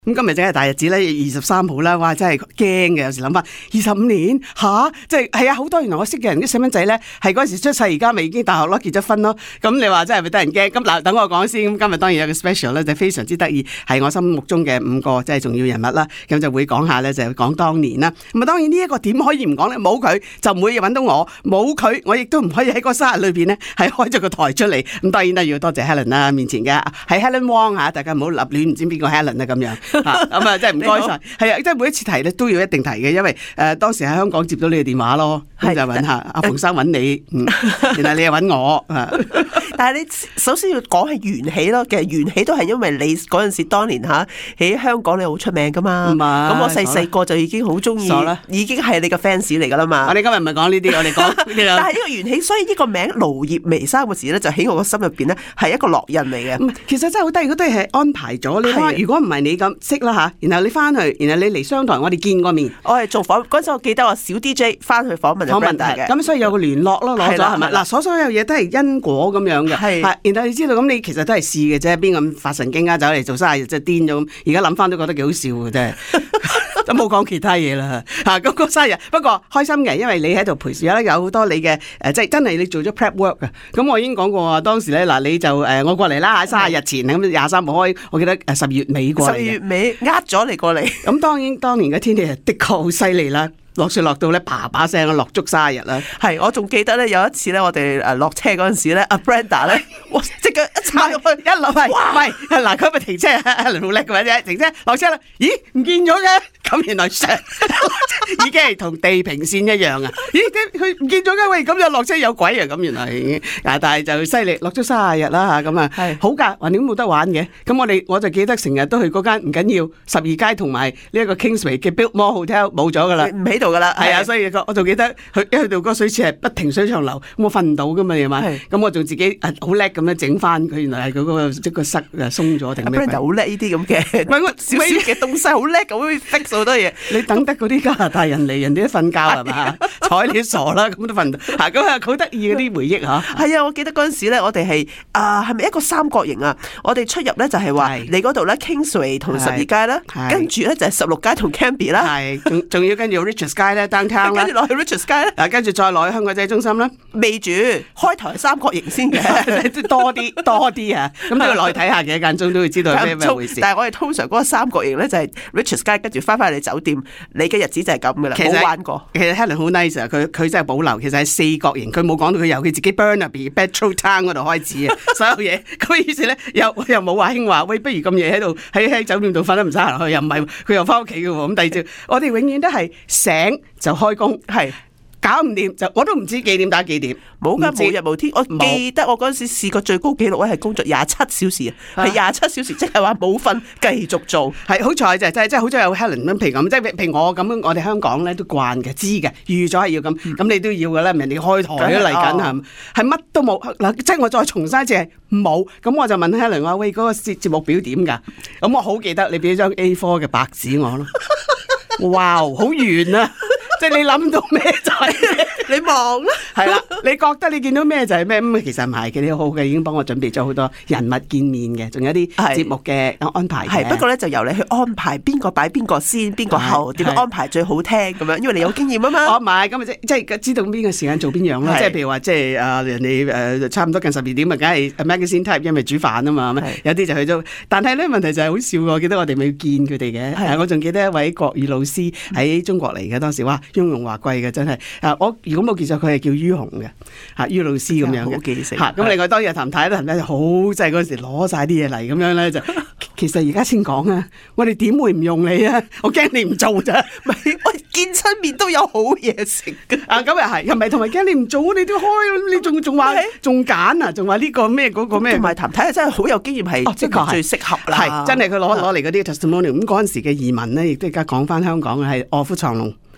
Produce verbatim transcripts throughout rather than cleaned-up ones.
咁今日真係大日子咧，二十三號啦，哇！真係驚嘅，有時諗翻二十五年吓，即係係啊，好多原來我識嘅人啲細蚊仔咧，係嗰時出世，而家咪已經大學咯，結咗婚咯。咁你話真係咪得人驚？咁嗱，等我講先。咁今日當然有個 special 咧，就非常之得意，係我心目中嘅五個即係重要人物啦。咁就會講下咧，就講當年啦。咁啊，當然呢一個點可以唔講咧？冇佢就唔會揾到我，冇佢我亦都唔可以喺個生日裏邊咧係開咗個台出嚟。咁當然啦，要多謝 Helen 啦，面前嘅係 Helen Wong 吓，大家唔好立亂唔知邊個 Helen 啊咁樣。咁啊，真係唔該晒，係啊，即係每一次提咧都要一定提嘅，因為誒、呃、當時喺香港接到你嘅電話咯，咁就揾下阿馮生揾你，嗯，然後你又揾我， 但係你首先要講係緣起咯，其實緣起都係因為你嗰陣時當年吓喺香港你好出名噶嘛，咁我細細個就已經好中意，已經係你嘅 fans 嚟噶啦嘛。 我哋今日唔係講呢啲，我哋講， 但係呢個緣起，所以呢個名盧業薇三個字咧，就喺我個心入邊咧係一個烙印嚟嘅。 其實真係好得意，嗰都係安排咗。你話如果唔係你咁識啦吓，然後你翻去，然後你嚟商台，我哋見過面。 我係做訪嗰陣，我記得我小 D J 翻去訪問訪問嘅， 咁所以有個聯絡咯，攞咗係咪？嗱，所所有嘢都係因果咁樣嘅。係，然後你知道咁，你其實都係試嘅啫。邊咁發神經啊，走嚟做生日即係癲咗咁。而家諗翻都覺得幾好笑嘅真係。都冇講其他嘢啦嚇，咁個生日不過開心嘅，因為你喺度陪住啦，有好多你嘅誒，即係真係你做咗 prep work 嘅。咁我已經講過啊，當時咧嗱，你就誒我過嚟啦，喺生日日前咁廿三號開，我記得誒十月尾過嚟。 十月尾呃咗你過嚟。咁當然當年嘅天氣係的確好犀利啦。落雪落到咧，啪啪聲落足生日啦。 係，我仲記得咧，有一次咧，我哋誒落車嗰陣時咧，阿 Brenda 咧，哇，隻腳一插入去，一落去，喂，嗱，佢咪停車，阿倫好叻嘅啫，停車落車啦，咦，唔見咗嘅，咁原來上已經係同地平線一樣啊！咦，佢唔見咗嘅，喂，咁就落車有鬼啊！咁原來已經，啊，但係就犀利，落咗生日啦嚇，咁啊，係好㗎，橫掂都冇得玩嘅。咁我哋我就記得成日都去嗰間唔緊要，十二街同埋呢一個 Kingsway 嘅 Biltmore Hotel 冇咗㗎啦，唔喺度㗎啦， 係啊，所以我仲記得去一去到個水池係不停水長流，咁我瞓唔到㗎嘛夜晚，咁我仲自己好叻咁樣整翻佢，原來係嗰個即個塞啊鬆咗定咩？ 阿 Brenda 好叻呢啲咁嘅，唔係我少少嘅東西好叻咁會 fix 好多嘢。 你等得嗰啲加拿大人嚟，人哋都瞓覺係嘛？睬你傻啦，咁都瞓唔到。嚇咁啊，好得意嗰啲回憶嚇。 係啊，我記得嗰陣時咧，我哋係啊係咪一個三角形啊？我哋出入咧就係話你嗰度咧 Kingsway 同十二街啦，跟住咧就係十六街同 Cambie 啦， 係仲仲要跟住 Richards 街咧 downtown 啦， 跟住落去 Richards 街咧， 啊跟住再落去香港仔中心啦。 未住開頭係三角形先嘅， 多啲多啲啊！咁都要落去睇下嘅，間中都會知道係咩咩回事。 但係我哋通常嗰個三角形咧就係 Richards 街，跟住翻返嚟酒店，你嘅日子就係咁噶啦，冇玩過。 其實 Helen 好 nice 啊，佢佢真係保留，其實係四角形，佢冇講到佢由佢自己 Burnaby Petrol Town 嗰度開始啊，所有嘢。咁於是咧又又冇話興話，喂，不如咁夜喺度喺喺酒店度瞓得唔使行去，又唔係佢又翻屋企嘅喎。咁第二朝我哋永遠都係醒就開工，係。搞唔掂就我都唔知幾點打幾點， 冇㗎，冇日冇天。我記得我嗰陣時試過最高紀錄咧係工作廿七小時，係廿七小時，即係話冇瞓繼續做。 係好彩就係真係真係好彩有 Helen 咁，譬如咁，即係譬如我咁，我哋香港咧都慣嘅，知嘅，預咗係要咁，咁、嗯、你都要嘅啦，人哋開台都嚟緊係，係乜都冇嗱，即係我再重申一次係冇，咁我就問 Helen 話：喂，嗰、嗰個節節目表點㗎？咁我好記得你俾張 A 四 嘅白紙我咯，哇，好圓啊！即係你諗到咩就係你望啦， 係啦，你覺得你見到咩就係咩咁？其實唔係嘅，你好好嘅，已經幫我準備咗好多人物見面嘅，仲有啲節目嘅安排嘅。 係不過咧，就由你去安排邊個擺邊個先，邊個後，點樣安排最好聽咁樣，因為你有經驗啊嘛。 我唔係咁即即係知道邊個時間做邊樣啦。即係譬如話，即係啊人哋誒差唔多近十二點啊，梗係 magazine type，因為煮飯啊嘛。有啲就去咗，但係咧問題就係好笑嘅。我記得我哋咪要見佢哋嘅。我仲記得一位國語老師喺中國嚟嘅，當時哇雍容華貴嘅真係啊！我如果冇記錯，佢係叫于紅嘅嚇，于老師咁樣嘅。好記性嚇。咁另外當日譚太咧，譚太就好即係嗰陣時攞晒啲嘢嚟咁樣咧就。其實而家先講啊，我哋點會唔用你啊？我驚你唔做咋？ 咪我見親面都有好嘢食嘅啊！咁又係，又唔係同埋驚你唔做，你都開，你仲仲話仲揀啊？仲話呢個咩嗰個咩？ 同埋譚太真係好有經驗，係即係最適合啦。 係真係佢攞攞嚟嗰啲 testimonial。咁嗰陣時嘅移民咧，亦都而家講翻香港嘅係臥虎藏龍。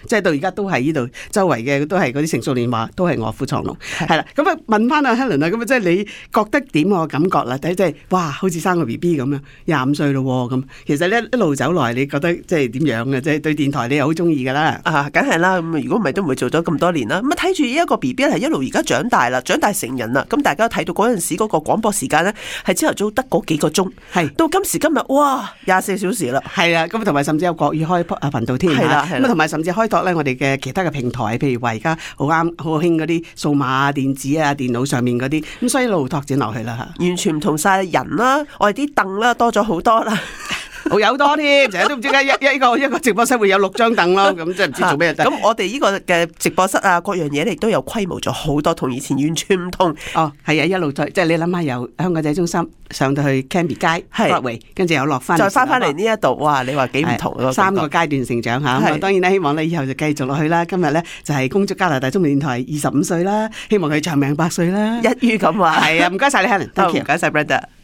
即係到而家都係呢度周圍嘅都係嗰啲成熟年華都係卧虎藏龍，係啦。咁啊問翻阿 Helen 啊，咁啊即係你覺得點我感覺啦？睇即係哇，好似生個 B B 咁樣，廿五歲咯咁。其實呢一路走來，你覺得即係點樣嘅？即係對電台你又好中意噶啦。 啊，梗係啦。咁如果唔係都唔會做咗咁多年啦。咁啊睇住一個 B B 係一路而家長大啦，長大成人啦。咁大家睇到嗰陣時嗰個廣播時間咧，係朝頭早得嗰幾個鐘，係到今時今日哇，廿四小時啦。 係啊，咁同埋甚至有國語開啊頻道添， 係啦， 咁同埋甚至開拓咧我哋嘅其他嘅平台，譬如話而家好啱好興嗰啲數碼啊、電子啊、電腦上面嗰啲，咁所以一路拓展落去啦嚇。 完全唔同晒人啦，我哋啲凳啦多咗好多啦。 好有多添，成日都唔知點解一一個一個直播室會有六張凳咯，咁即係唔知做咩得。 咁我哋呢個嘅直播室啊，各樣嘢亦都有規模咗好多，同以前完全唔同。 哦，係啊，一路再即係你諗下，由香港仔中心上到去 Canby 街 Broadway， 跟住又落翻， 再翻翻嚟呢一度，哇！你話幾唔同咯？ 三個階段成長嚇，咁啊當然咧，希望咧以後就繼續落去啦。今日咧就係恭祝加拿大中文電台二十五歲啦，希望佢長命百歲啦。 一於咁話， 係啊，唔該晒你 Helen， 唔該晒 Brenda。